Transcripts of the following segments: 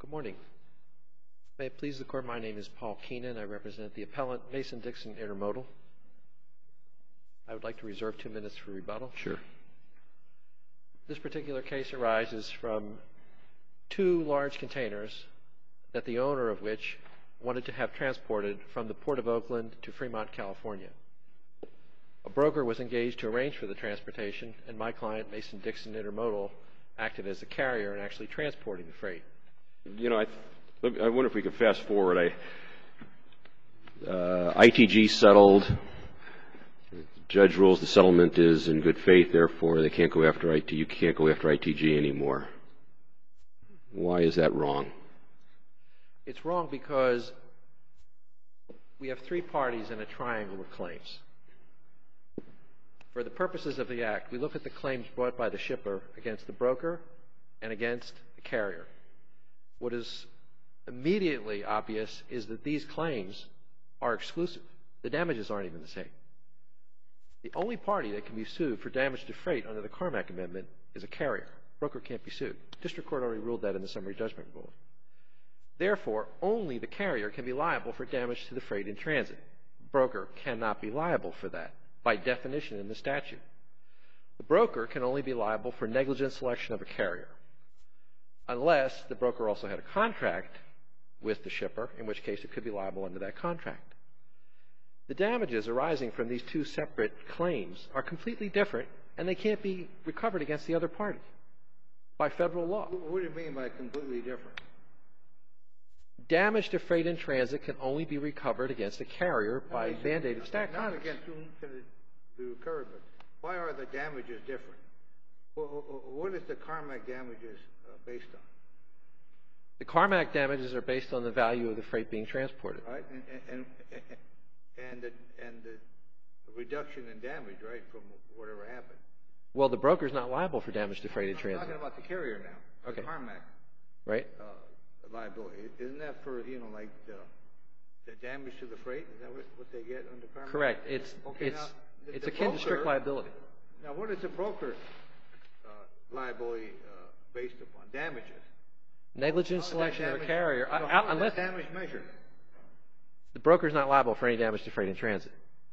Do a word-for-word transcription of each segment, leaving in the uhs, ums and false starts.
Good morning. May it please the Court, my name is Paul Keenan. I represent the appellant Mason-Dixon Intermodal. I would like to reserve two minutes for rebuttal. Sure. This particular case arises from two large containers that the owner of which wanted to have transported from the Port of Oakland to Fremont, California. A broker was engaged to arrange for the transportation, and my client, Mason-Dixon Intermodal, acted as a carrier and actually transporting the freight. You know, I, I wonder if we could fast forward. I, uh, I T G settled. The judge rules the settlement is in good faith, therefore they can't go after I T G. You can't go after I T G anymore. Why is that wrong? It's wrong because we have three parties in a triangle of claims. For the purposes of the Act, we look at the claims brought by the shipper against the broker and against the carrier. What is immediately obvious is that these claims are exclusive. The damages aren't even the same. The only party that can be sued for damage to freight under the Carmack Amendment is a carrier. Broker can't be sued. District Court already ruled that in the summary judgment ruling. Therefore, only the carrier can be liable for damage to the freight in transit. Broker cannot be liable for that, by definition in the statute. The broker can only be liable for negligent selection of a carrier, unless the broker also had a contract with the shipper, in which case it could be liable under that contract. The damages arising from these two separate claims are completely different, and they can't be recovered against the other party by federal law. What do you mean by completely different? Damage to freight in transit can only be recovered against a carrier by mandated statute. Not against whom can it be recovered, but why are the damages different? What is the Carmack damages uh, based on? The Carmack damages are based on the value of the freight being transported. Right, and and and, and, the, and the reduction in damage, right, from whatever happened. Well, the broker's not liable for damage to freight in I'm transit. talking about the carrier now. Okay. The Carmack. Right. Uh, liability. Isn't that for, you know, like the, the damage to the freight? Is that what, what they get under Carmack? Correct. It's okay, it's now, the, it's the akin broker, to strict liability. Now, what is the broker uh, liability uh, based upon? Damages. Negligent selection of a carrier, So I, how I, is unless that damage measured? the broker's not liable for any damage to freight in transit.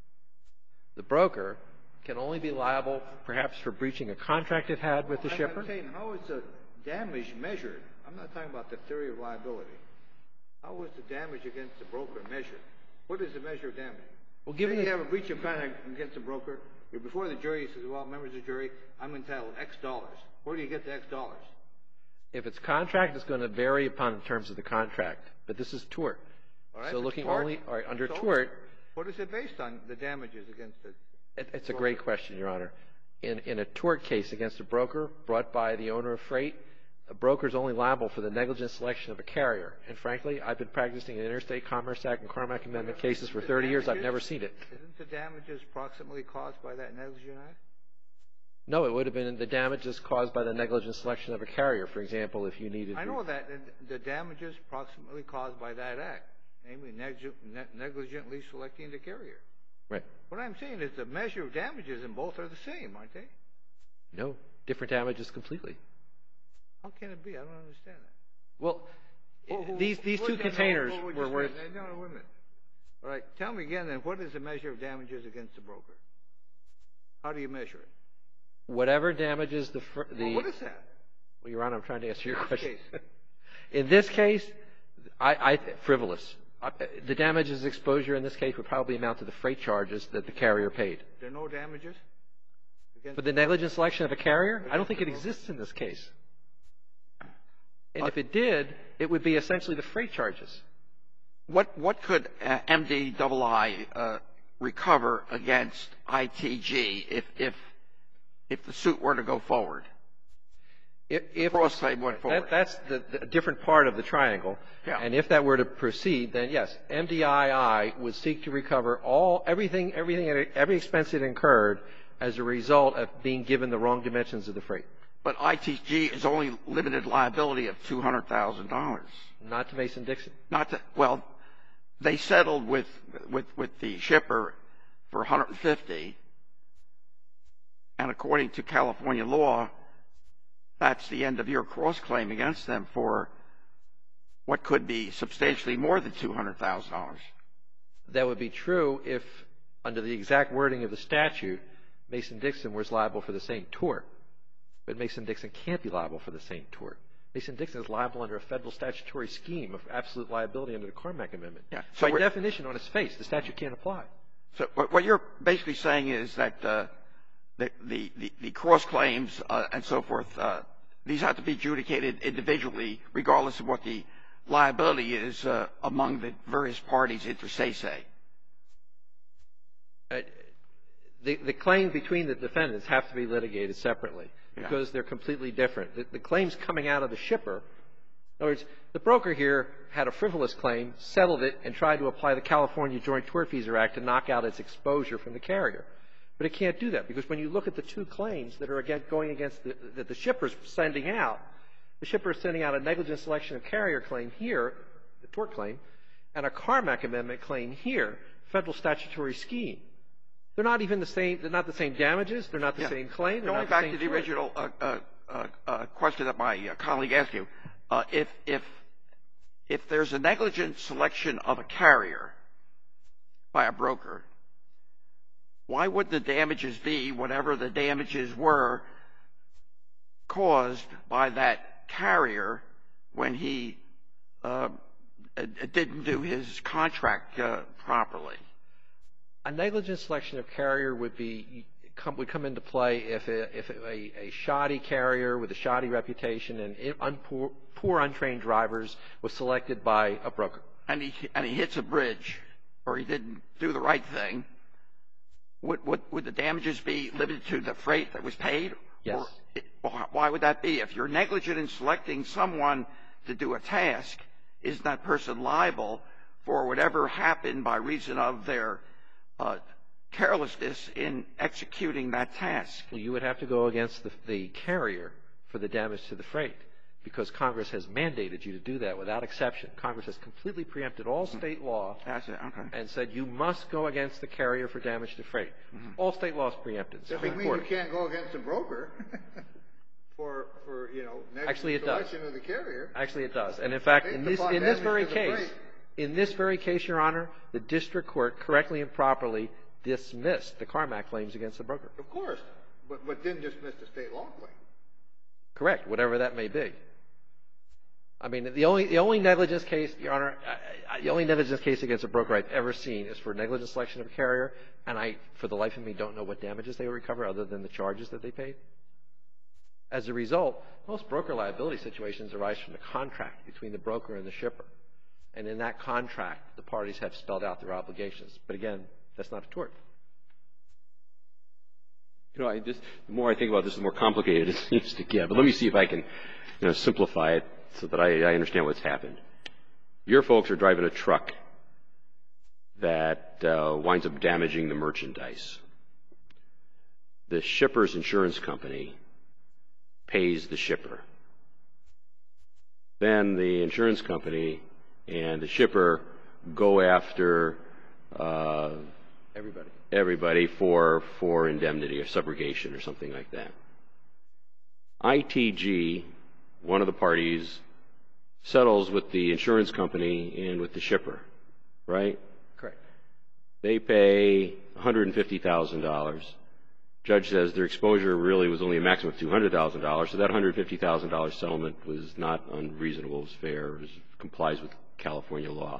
The broker can only be liable, perhaps, for breaching a contract it had with the I'm, shipper. I'm saying, how is the damage measured? I'm not talking about the theory of liability. How is the damage against the broker measured? What is the measure of damage? Well, given Say you the, have a breach of contract against the broker, you're before the jury, you says, well, members of the jury, I'm entitled X dollars. Where do you get the X dollars? if it's contract, it's going to vary upon the terms of the contract. But this is tort. All right, so but looking tort, only all right, under so tort. What is it based on, the damages against it? It, it's a great question, Your Honor. In, in a tort case against a broker brought by the owner of freight, a broker is only liable for the negligent selection of a carrier. And frankly, I've been practicing in Interstate Commerce Act and Carmack Amendment cases for thirty years. I've never seen it. Isn't the damages approximately caused by that negligent act? No, it would have been the damages caused by the negligent selection of a carrier. For example, if you needed... I know that. The damages approximately caused by that act, namely negligently selecting the carrier. Right. What I'm saying is the measure of damages in both are the same, aren't they? No, different damages completely. How can it be? I don't understand that. Well, Who- who- these these who- two no, containers no, no, were just worth... wait, No, no, wait a minute. All right, tell me again then, what is the measure of damages against the broker? How do you measure it? Whatever damages the... Fr- the Well, what is that? Well, Your Honor, I'm trying to answer your In this question. case. In this case, I, I frivolous. I, the damages exposure in this case would probably amount to the freight charges that the carrier paid. There are no damages? Against For the negligent selection of a carrier, I don't think it exists in this case. And if it did, it would be essentially the freight charges. What what could uh, M D I I uh, recover against I T G if if if the suit were to go forward? If, if Cross claim went forward. That, that's the, the different part of the triangle. Yeah. And if that were to proceed, then yes, M D I I would seek to recover all everything, everything, every expense it incurred as a result of being given the wrong dimensions of the freight. But I T G is only limited liability of two hundred thousand dollars. Not to Mason-Dixon. Not to, well, they settled with with with the shipper for one hundred fifty, and according to California law, that's the end of your cross claim against them for what could be substantially more than two hundred thousand dollars. That would be true if, under the exact wording of the statute, Mason-Dixon was liable for the same tort. But Mason-Dixon can't be liable for the same tort. Mason-Dixon is liable under a federal statutory scheme of absolute liability under the Carmack Amendment. Yeah. So by definition, on its face, the statute can't apply. So what you're basically saying is that uh, the, the, the, the cross claims uh, and so forth, uh, these have to be adjudicated individually, regardless of what the liability is uh, among the various parties inter se. Uh, the, the claim between the defendants have to be litigated separately because yeah. they're completely different. The, the claims coming out of the shipper, in other words, the broker here had a frivolous claim, settled it, and tried to apply the California Joint Tortfeasor Act to knock out its exposure from the carrier. But it can't do that because when you look at the two claims that are against, going against the, that the shipper's sending out, the shipper is sending out a negligent selection of carrier claim here, the tort claim, and a Carmack Amendment claim here, federal statutory scheme. They're not even the same. They're not the same damages. They're not the yeah. same claim. They're Going not back the same to the tort. original uh, uh, uh, uh, question that my uh, colleague asked you, uh, if if if there's a negligent selection of a carrier by a broker, why would the damages be whatever the damages were caused by that carrier when he uh, didn't do his contract uh, properly? A negligent selection of carrier would be come, would come into play if a, if a, a shoddy carrier with a shoddy reputation and un, poor, poor untrained drivers was selected by a broker. And he and he hits a bridge, or he didn't do the right thing. Would would, would the damages be limited to the freight that was paid? Yes. Or it, well, why would that be? If you're negligent in selecting someone to do a task, is that person liable for whatever happened by reason of their uh, carelessness in executing that task? Well, you would have to go against the, the carrier for the damage to the freight because Congress has mandated you to do that without exception. Congress has completely preempted all state law That's it. Okay. and said you must go against the carrier for damage to freight. Mm-hmm. All state laws preempted. Doesn't Supreme mean Court. you can't go against the broker for, for you know, Actually, it negligent does. selection of the carrier. Actually, it does. And in fact, Based in this upon in this damage very to the case, freight. in this very case, Your Honor, the district court correctly and properly dismissed the Carmack claims against the broker. Of course, but, but didn't dismiss the state law claim. Correct, whatever that may be. I mean, the only the only negligence case, Your Honor, I, I, the only negligence case against a broker I've ever seen is for negligent selection of a carrier, and I, for the life of me, don't know what damages they would recover other than the charges that they paid. As a result, most broker liability situations arise from the contract between the broker and the shipper. And in that contract, the parties have spelled out their obligations. But again, that's not a tort. You know, I just, the more I think about this, the more complicated it seems to get. But let me see if I can, you know, simplify it so that I, I understand what's happened. Your folks are driving a truck that uh, winds up damaging the merchandise. The shipper's insurance company pays the shipper. Then the insurance company and the shipper go after uh, Everybody. everybody for for indemnity or subrogation or something like that. I T G, one of the parties, settles with the insurance company and with the shipper, right? Correct. They pay one hundred fifty thousand dollars. Judge says their exposure really was only a maximum of two hundred thousand dollars, so that one hundred fifty thousand dollars settlement was not unreasonable, it was fair, it was, complies with California law.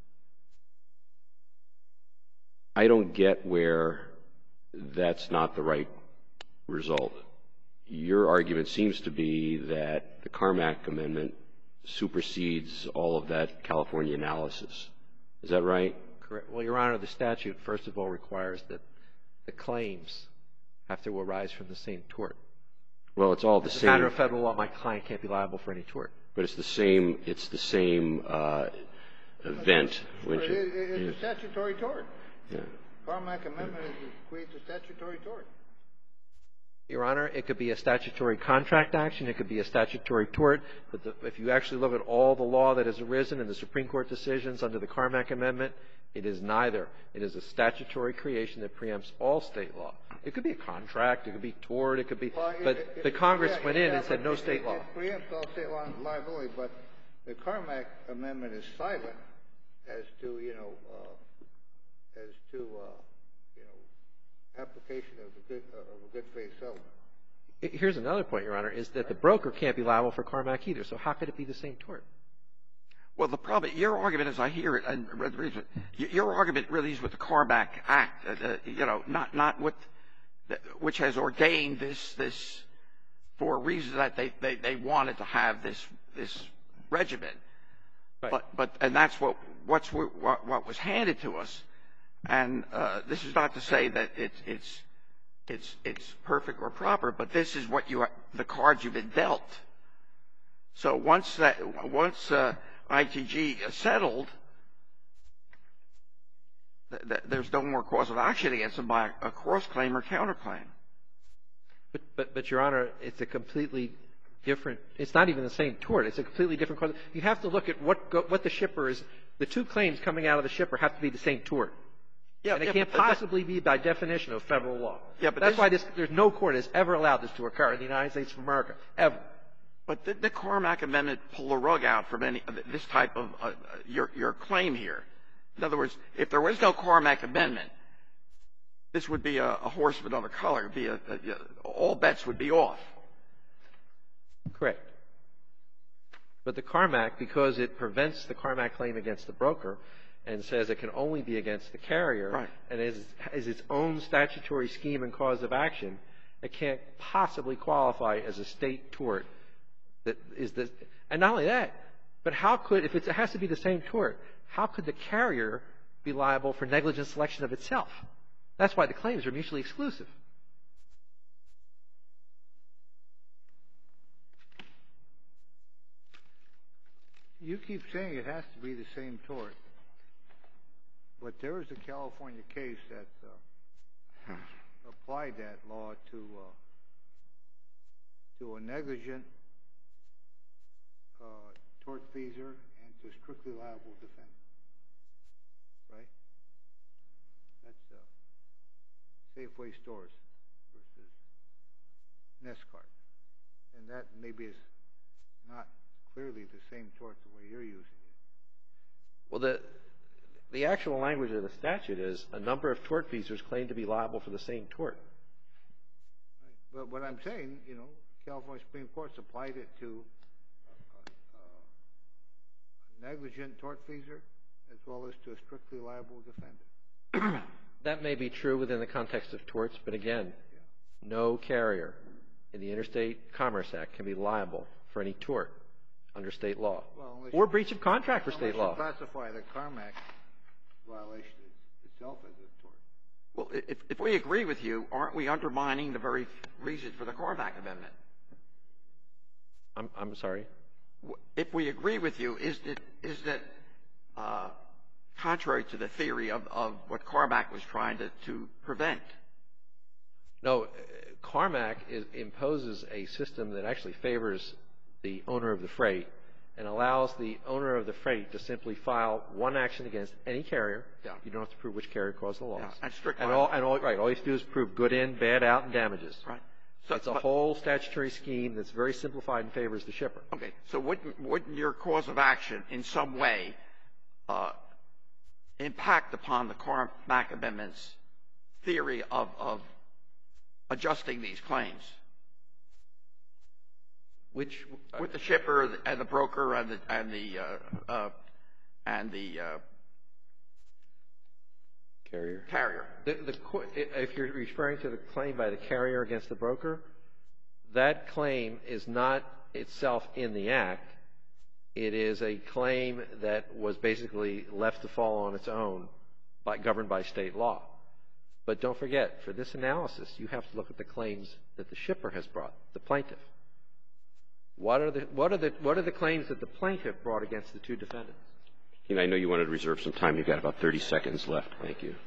I don't get where that's not the right result. Your argument seems to be that the Carmack Amendment supersedes all of that California analysis. Is that right? Correct. Well, Your Honor, the statute, first of all, requires that the claims have to arise from the same tort. Well, it's all the As a same. matter of federal law, my client can't be liable for any tort. But it's the same. It's the same uh, event. Which It, it, it's yeah. a statutory tort. Yeah. Carmack Amendment is creates a statutory tort. Your Honor, it could be a statutory contract action. It could be a statutory tort. But the, if you actually look at all the law that has arisen in the Supreme Court decisions under the Carmack Amendment, it is neither. It is a statutory creation that preempts all state law. It could be a contract. It could be tort. It could be. Well, but it, it, the Congress yeah, went in yeah, and said but no it, state it, law. It preempts all state law liability, but the Carmack Amendment is silent as to, you know, uh, as to, uh, you know, application of a good, uh, of a good faith settlement. Here's another point, Your Honor, is that the broker can't be liable for Carmack either. So how could it be the same tort? Well, the problem, your argument, as I hear it, and read the brief, your argument really is with the Carmack Act, uh, you know, not not with, the, which has ordained this this for reasons that they, they, they wanted to have this this regimen. Right. But but and that's what what's what, what was handed to us, and uh, this is not to say that it, it's it's it's perfect or proper, but this is what you are, the cards you've been dealt. So once that once uh, I T G is settled, th th there's no more cause of action against them by a cross claim or counterclaim. But, but, but, Your Honor, it's a completely different – it's not even the same tort. It's a completely different cause. You have to look at what go, what the shipper is – the two claims coming out of the shipper have to be the same tort. Yeah, and it yeah, can't but possibly be by definition of federal law. Yeah, but that's this, why this, there's no court has ever allowed this to occur in the United States of America, ever. But did the Carmack Amendment pull the rug out from any this type of uh, your your claim here? In other words, if there was no Carmack Amendment, this would be a, a horse of another color. It'd be a, a, a, all bets would be off. Correct. But the Carmack, because it prevents the Carmack claim against the broker and says it can only be against the carrier, right, and is, is its own statutory scheme and cause of action, it can't possibly qualify as a state tort. That is the, and not only that, but how could, if it has to be the same tort, how could the carrier be liable for negligent selection of itself? That's why the claims are mutually exclusive. You keep saying it has to be the same tort, but there is a California case that uh, applied that law to uh, to a negligent uh, tortfeasor and to strictly liable defendant. Right? That's uh, Safeway Stores versus Nescart, and that maybe is not clearly the same tort the way you're using it. Well, the the actual language of the statute is a number of tortfeasors claim to be liable for the same tort. Right. But what I'm saying, you know, California Supreme Court applied it to a, a, a negligent tortfeasor as well as to a strictly liable defendant. That may be true within the context of torts, but again, yeah. no carrier in the Interstate Commerce Act can be liable for any tort under state law, well, or you, breach of contract for state law. You classify the Carmack violation itself as a tort. Well, if, if we agree with you, aren't we undermining the very reason for the Carmack Amendment? I'm, I'm sorry? If we agree with you, is it, is that uh, contrary to the theory of, of what Carmack was trying to, to prevent? No, Carmack is, imposes a system that actually favors the owner of the freight and allows the owner of the freight to simply file one action against any carrier. Yeah. You don't have to prove which carrier caused the loss. Yeah, and strict and all, and all, right, all you have to do is prove good in, bad out, and damages. Right. So, it's a but, whole statutory scheme that's very simplified and favors the shipper. Okay. So wouldn't, wouldn't your cause of action in some way uh, impact upon the Carmack Amendment's theory of, of adjusting these claims? Which uh, with the shipper and the broker and the and the uh, uh, and the uh, carrier. Carrier. The, the, if you're referring to the claim by the carrier against the broker, that claim is not itself in the act. It is a claim that was basically left to fall on its own, by, governed by state law. But don't forget, for this analysis, you have to look at the claims that the shipper has brought, the plaintiff. What are the what are the what are the claims that the plaintiff brought against the two defendants? And I know you wanted to reserve some time. You've got about thirty seconds left. Thank you.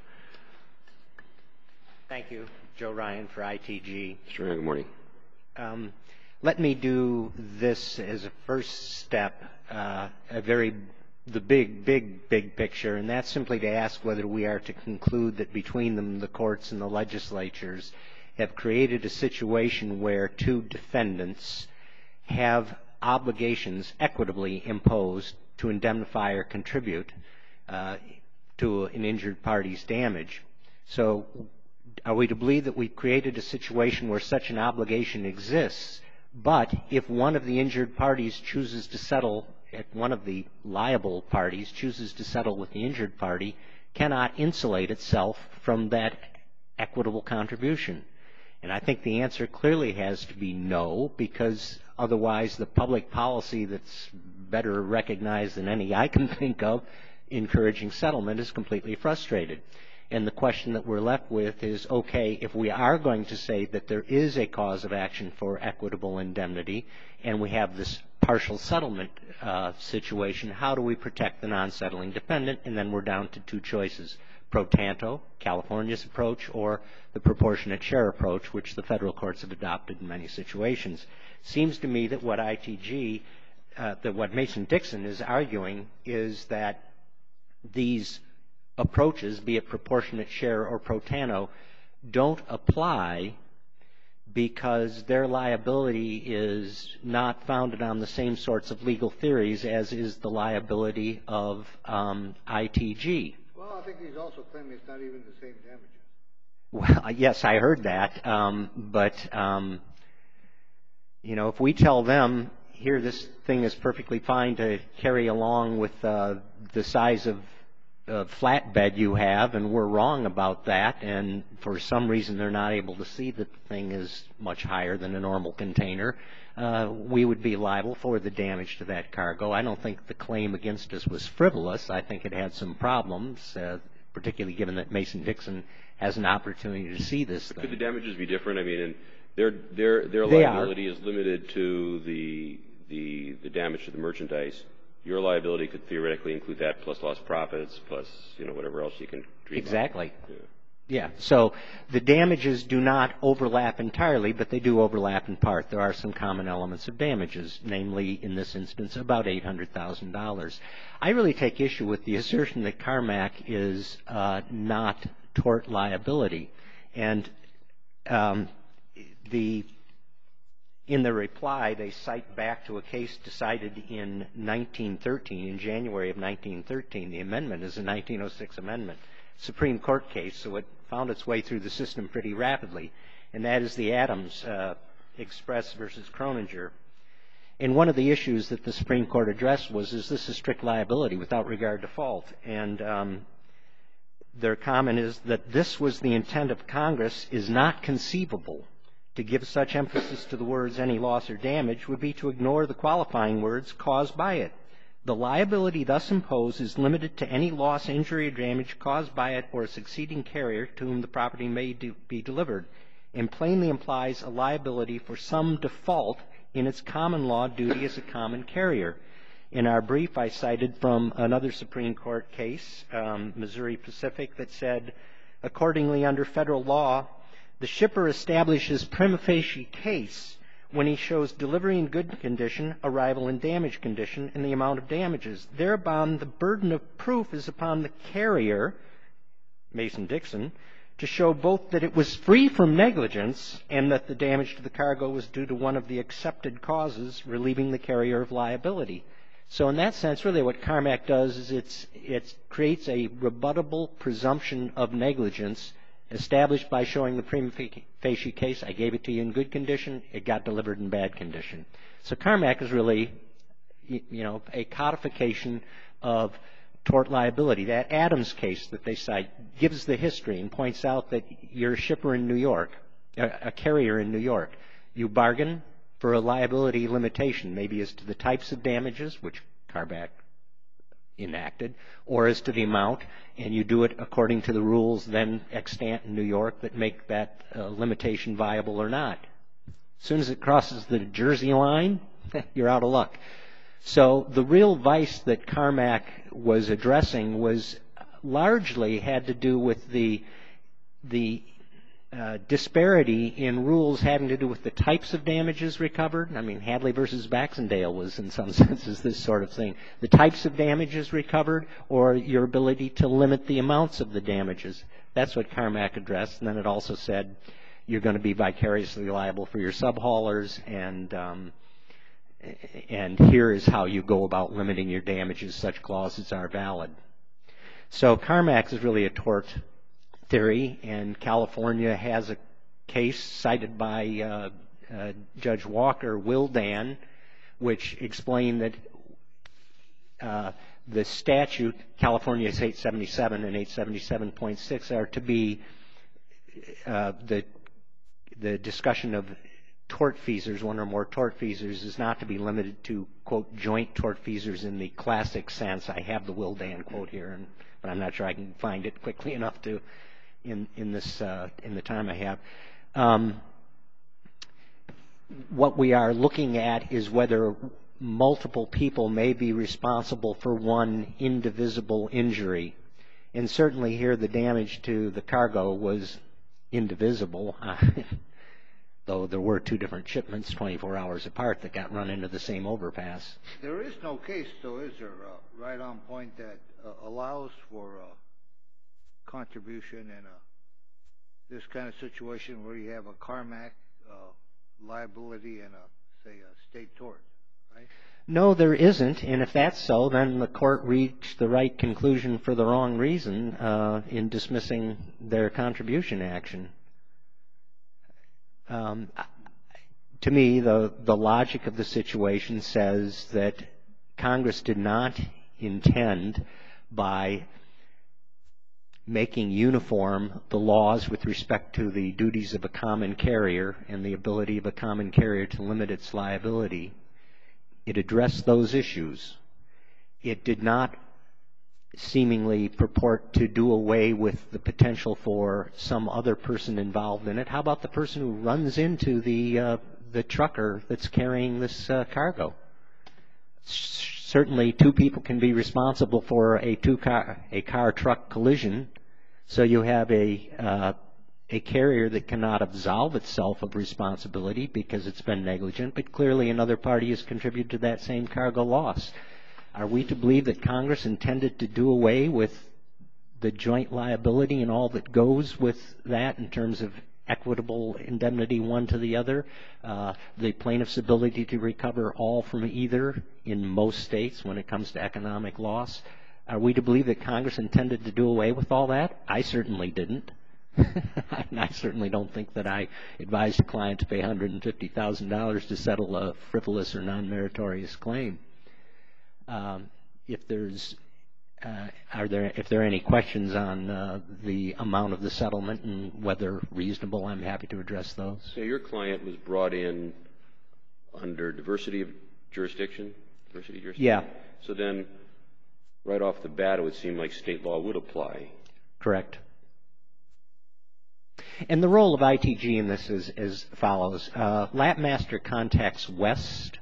Thank you, Joe Ryan for I T G. Mister Ryan, good morning. Um, let me do this as a first step, uh, a very the big, big, big picture, and that's simply to ask whether we are to conclude that between them, the courts and the legislatures have created a situation where two defendants have obligations equitably imposed to indemnify or contribute uh, to an injured party's damage. So are we to believe that we've created a situation where such an obligation exists, but if one of the injured parties chooses to settle, if one of the liable parties chooses to settle with the injured party, cannot insulate itself from that equitable contribution? And I think the answer clearly has to be no, because otherwise the public policy that's better recognized than any I can think of, encouraging settlement, is completely frustrated. And the question that we're left with is, okay, if we are going to say that there is a cause of action for equitable indemnity, and we have this partial settlement uh, situation, how do we protect the non-settling defendant? And then we're down to two choices: pro tanto, California's approach, or the proportionate share approach, which the federal courts have adopted in many situations. Seems to me that what I T G, uh, that what Mason-Dixon is arguing is that these approaches, be it proportionate share or pro tanto, don't apply because their liability is not founded on the same sorts of legal theories as is the liability of um, I T G. Well, I think he's also claiming it's not even the same damages. Well, yes, I heard that, um, but um, you know, if we tell them, here, this thing is perfectly fine to carry along with uh, the size of uh, flatbed you have, and we're wrong about that, and for some reason they're not able to see that the thing is much higher than a normal container, uh, we would be liable for the damage to that cargo. I don't think the claim against us was frivolous. I think it had some problems, uh, particularly given that Mason-Dixon has an opportunity to see this thing. Could the damages be different? I mean, and their their their They liability are. is limited to the the the damage to the merchandise. Your liability could theoretically include that, plus lost profits, plus, you know, whatever else you can dream of. Exactly. Yeah. Yeah. So the damages do not overlap entirely, but they do overlap in part. There are some common elements of damages, namely, in this instance, about eight hundred thousand dollars. I really take issue with the assertion that Carmack is uh, not tort liability. And um, the in the reply, they cite back to a case decided in nineteen thirteen, in January of nineteen thirteen. The amendment is a nineteen oh six amendment, Supreme Court case, so it found its way through the system pretty rapidly, and that is the Adams uh, Express versus Croninger. And one of the issues that the Supreme Court addressed was, is this a strict liability without regard to fault? And um, their comment is that this was the intent of Congress, is not conceivable. To give such emphasis to the words any loss or damage would be to ignore the qualifying words caused by it. The liability thus imposed is limited to any loss, injury, or damage caused by it or a succeeding carrier to whom the property may do, be delivered, and plainly implies a liability for some default in its common law duty as a common carrier. In our brief, I cited from another Supreme Court case, um, Missouri Pacific, that said, accordingly, under federal law, the shipper establishes prima facie case when he shows delivery in good condition, arrival in damaged condition, and the amount of damages. Thereupon, the burden of proof is upon the carrier, Mason-Dixon, to show both that it was free from negligence and that the damage to the cargo was due to one of the accepted causes, relieving the carrier of liability. So in that sense, really what Carmack does is it's, it creates a rebuttable presumption of negligence established by showing the prima facie case. I gave it to you in good condition. It got delivered in bad condition. So Carmack is really, you know, a codification of tort liability. That Adams case that they cite gives the history and points out that you're a shipper in New York, a, a carrier in New York. You bargain for a liability limitation, maybe as to the types of damages, which Carmack enacted, or as to the amount, and you do it according to the rules then extant in New York that make that uh, limitation viable or not. As soon as it crosses the Jersey line, you're out of luck. So the real vice that Carmack was addressing was largely had to do with the the uh, disparity in rules having to do with the types of damages recovered. I mean, Hadley versus Baxendale was in some senses this sort of thing. The types of damages recovered or your ability to limit the amounts of the damages. That's what Carmack addressed. And then it also said you're going to be vicariously liable for your subhaulers and um, and here is how you go about limiting your damages. Such clauses are valid. So CARMAX is really a tort theory, and California has a case cited by uh, uh, Judge Walker, Wildan, which explained that uh, the statute, California's eight seventy-seven and eight seventy-seven point six, are to be uh, the the discussion of tortfeasors, one or more tortfeasors, is not to be limited to, quote, joint tortfeasors in the classic sense. I have the Wildan quote here, and, but I'm not sure I can find it quickly enough to in in this uh, in the time I have. Um, what we are looking at is whether multiple people may be responsible for one indivisible injury, and certainly here the damage to the cargo was indivisible. Though there were two different shipments twenty-four hours apart that got run into the same overpass. There is no case, though, is there, uh, right on point, that uh, allows for uh, contribution in a, this kind of situation where you have a CARMAC uh, liability and, a, say, a state tort, right? No, there isn't, and if that's so, then the court reached the right conclusion for the wrong reason uh, in dismissing their contribution action. Um, to me, the, the logic of the situation says that Congress did not intend, by making uniform the laws with respect to the duties of a common carrier and the ability of a common carrier to limit its liability, it addressed those issues. It did not seemingly purport to do away with the potential for some other person involved in it. How about the person who runs into the uh, the trucker that's carrying this uh, cargo? S- certainly, two people can be responsible for a two car a car truck collision. So you have a uh, a carrier that cannot absolve itself of responsibility because it's been negligent, but clearly another party has contributed to that same cargo loss. Are we to believe that Congress intended to do away with the joint liability and all that goes with that in terms of equitable indemnity one to the other, uh, the plaintiff's ability to recover all from either in most states when it comes to economic loss? Are we to believe that Congress intended to do away with all that? I certainly didn't. And I certainly don't think that I advised a client to pay one hundred fifty thousand dollars to settle a frivolous or non-meritorious claim. Um, if there's, uh, are there, if there are any questions on uh, the amount of the settlement and whether reasonable, I'm happy to address those. So your client was brought in under diversity of jurisdiction? Diversity of jurisdiction? Yeah. So then, right off the bat, it would seem like state law would apply. Correct. And the role of I T G in this is as follows. Uh, Lapmaster contacts West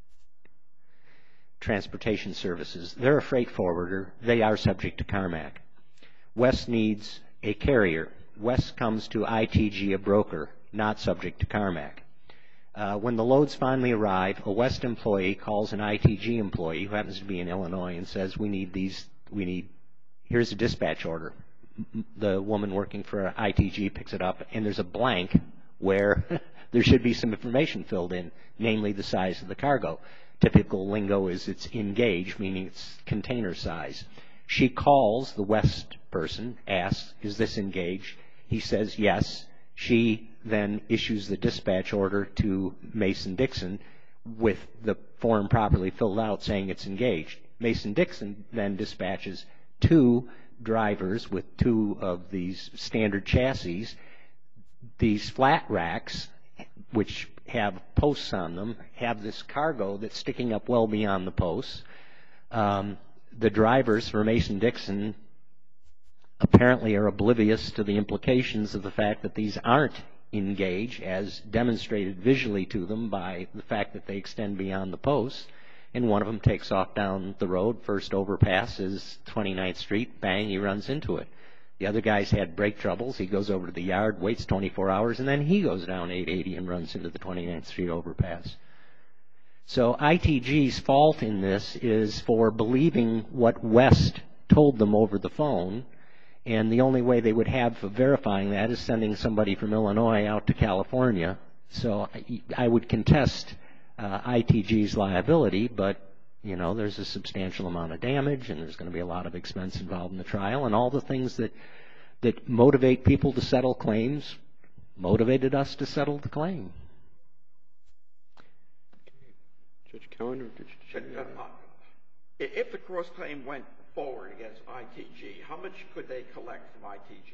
Transportation Services. They're a freight forwarder. They are subject to CARMAC. West needs a carrier. West comes to I T G, a broker, not subject to CARMAC. Uh, when the loads finally arrive, a West employee calls an I T G employee who happens to be in Illinois and says, we need these, we need, here's a dispatch order. The woman working for I T G picks it up, and there's a blank where there should be some information filled in, namely the size of the cargo. Typical lingo is it's engaged, meaning it's container size. She calls the West person, asks, is this engaged? He says yes. She then issues the dispatch order to Mason-Dixon with the form properly filled out saying it's engaged. Mason-Dixon then dispatches two drivers with two of these standard chassis. These flat racks, which have posts on them, have this cargo that's sticking up well beyond the posts. Um, the drivers for Mason-Dixon apparently are oblivious to the implications of the fact that these aren't engaged, as demonstrated visually to them by the fact that they extend beyond the posts. And one of them takes off down the road. First overpass is twenty-ninth Street. Bang, he runs into it. The other guy's had brake troubles. He goes over to the yard, waits twenty-four hours, and then he goes down eight eighty and runs into the twenty-ninth Street overpass. So I T G's fault in this is for believing what West told them over the phone, and the only way they would have for verifying that is sending somebody from Illinois out to California. So I, I would contest uh, I T G's liability, but, you know, there's a substantial amount of damage, and there's going to be a lot of expense involved in the trial, and all the things that, that motivate people to settle claims motivated us to settle the claim. Judge Cohen, or did you? Uh, If the cross-claim went forward against I T G, how much could they collect from I T G?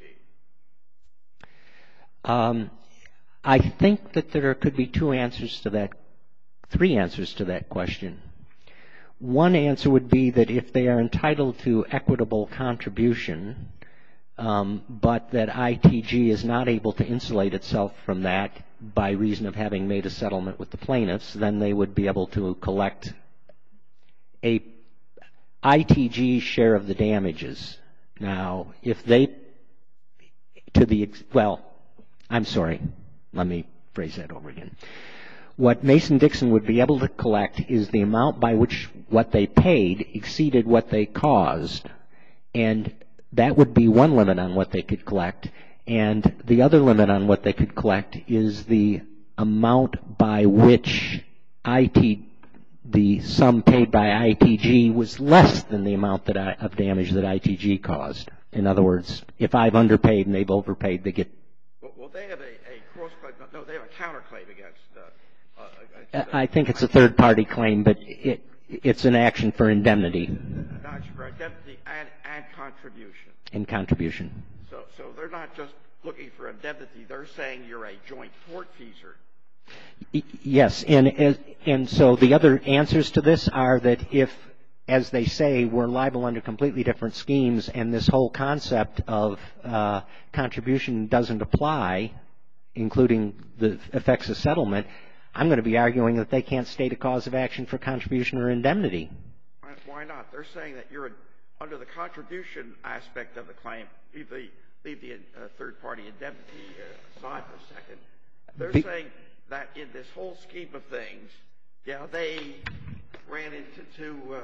Um, I think that there could be two answers to that, three answers to that question. One answer would be that if they are entitled to equitable contribution, um, but that I T G is not able to insulate itself from that by reason of having made a settlement with the plaintiffs, then they would be able to collect a I T G share of the damages. Now, if they, to the, well, I'm sorry, let me phrase that over again. What Mason-Dixon would be able to collect is the amount by which what they paid exceeded what they caused, and that would be one limit on what they could collect. And the other limit on what they could collect is the amount by which I T, the sum paid by I T G was less than the amount that I, of damage that I T G caused. In other words, if I've underpaid and they've overpaid, they get. Well, well they have a, a cross-claim. No, they have a counterclaim against. Uh, uh, against I think it's a third-party claim, but it, it's an action for indemnity. An action for indemnity and, and contribution. And contribution. So, so they're not just looking for indemnity. They're saying you're a joint tortfeasor. Yes, and and so the other answers to this are that if, as they say, we're liable under completely different schemes, and this whole concept of uh, contribution doesn't apply, including the effects of settlement, I'm going to be arguing that they can't state a cause of action for contribution or indemnity. Why not? They're saying that you're under the contribution aspect of the claim. Leave the leave the uh, third-party indemnity uh, aside for a second. They're Be- saying that in this whole scheme of things, yeah, they ran into two, uh,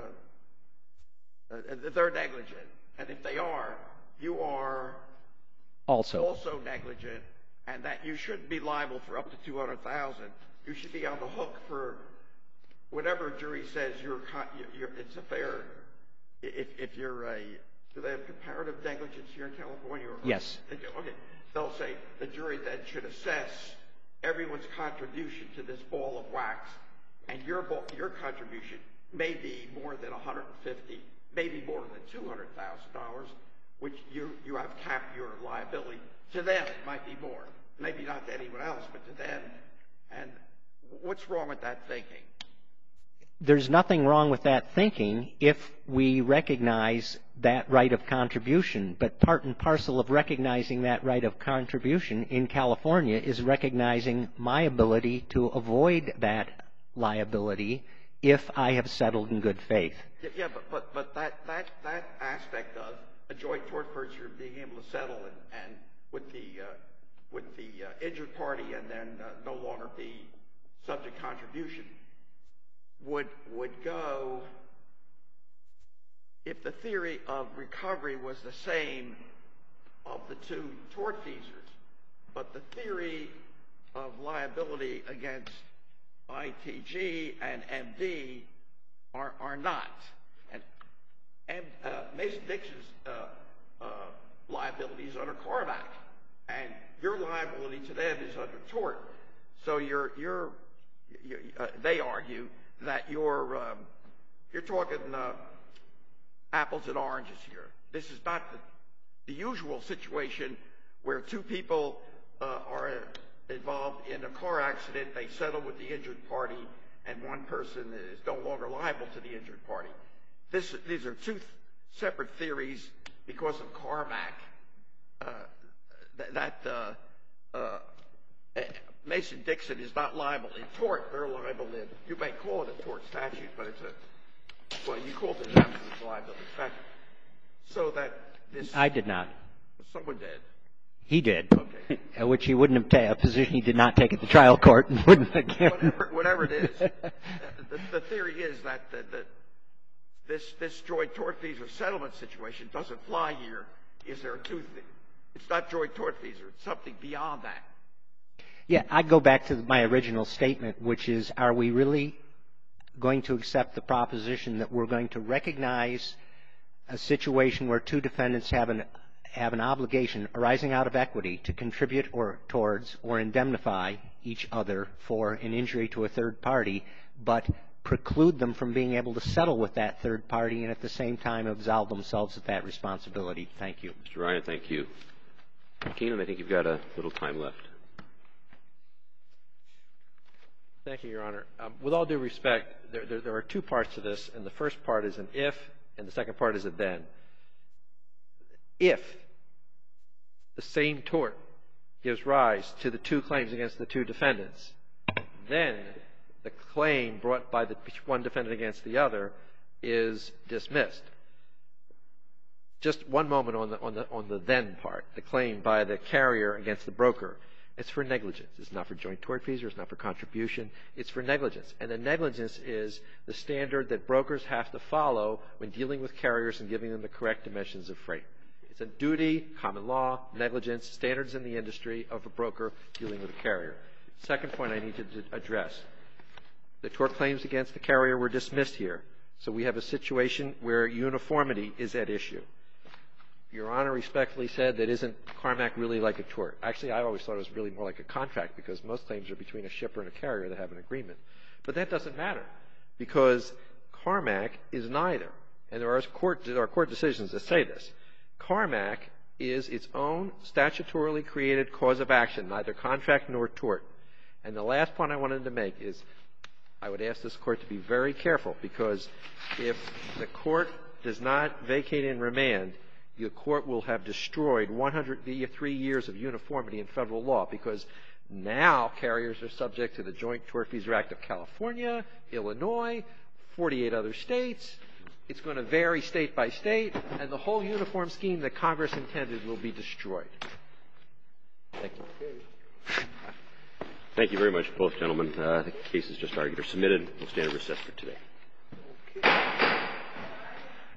uh, uh, they're negligent. And if they are, you are also also negligent, and that you shouldn't be liable for up to two hundred thousand dollars. You should be on the hook for whatever jury says you're, you're it's a fair, if, if you're a, do they have comparative negligence here in California? Or, yes. Okay. They'll say the jury then should assess everyone's contribution to this ball of wax, and your your contribution may be more than one hundred fifty, maybe more than two hundred thousand dollars, which you you have capped your liability. To them, it might be more, maybe not to anyone else, but to them. And what's wrong with that thinking? There's nothing wrong with that thinking if we recognize that right of contribution. But part and parcel of recognizing that right of contribution in California is recognizing my ability to avoid that liability if I have settled in good faith. Yeah, yeah but, but, but that, that, that aspect of a joint tortfeasor being able to settle and, and with the, uh, with the uh, injured party and then uh, no longer be subject contribution would would go if the theory of recovery was the same of the two tortfeasors, but the theory of liability against I T G and M D are are not. And, and uh, Mason-Dixon's uh, uh, liability is under Carmack, and your liability to them is under tort. So you're you're you, uh, they argue that you're um, you're talking uh, apples and oranges here. This is not the, the usual situation where two people uh, are involved in a car accident, they settle with the injured party, and one person is no longer liable to the injured party. This, these are two th- separate theories because of Carmack. Uh, th- that uh, uh, Mason-Dixon is not liable in tort. They're liable in, you may call it a tort statute, but it's a, well, you called it an absolute liability statute. So that this... I did not. Someone did. He did. Okay. Which he wouldn't have taken, a position he did not take at the trial court and wouldn't have given. Whatever, whatever it is, the, the theory is that, that, that this, this joint tortfeasor settlement situation doesn't fly here. Is there a two things? It's not joint tortfeasor. It's something beyond that. Yeah, I go back to my original statement, which is, are we really going to accept the proposition that we're going to recognize a situation where two defendants have an have an obligation arising out of equity to contribute or towards or indemnify each other for an injury to a third party, but preclude them from being able to settle with that third party and at the same time absolve themselves of that responsibility? Thank you. Mister Ryan, thank you. Keenan, I think you've got a little time left. Thank you, Your Honor. Um, with all due respect, there, there, there are two parts to this, and the first part is an if, and the second part is a then. If the same tort gives rise to the two claims against the two defendants, then the claim brought by the one defendant against the other is dismissed. Just one moment on the, on the, on the then part, the claim by the carrier against the broker. It's for negligence. It's not for joint tortfeasor. It's not for contribution. It's for negligence. And the negligence is the standard that brokers have to follow when dealing with carriers and giving them the correct dimensions of freight. It's a duty, common law, negligence, standards in the industry of a broker dealing with a carrier. Second point I need to address. The tort claims against the carrier were dismissed here. So we have a situation where uniformity is at issue. Your Honor respectfully said that isn't Carmack really like a tort? Actually, I always thought it was really more like a contract because most claims are between a shipper and a carrier that have an agreement. But that doesn't matter because Carmack is neither. And there are court, there are court decisions that say this. Carmack is its own statutorily created cause of action, neither contract nor tort. And the last point I wanted to make is I would ask this court to be very careful because if the court does not vacate and remand, the court will have destroyed one hundred three years of uniformity in federal law because now carriers are subject to the Joint Tortfeasor Act of California, Illinois, forty-eight other states. It's going to vary state by state, and the whole uniform scheme that Congress intended will be destroyed. Thank you. Thank you very much, both gentlemen. Uh, the cases just argued are submitted. We'll stand in recess for today. Okay.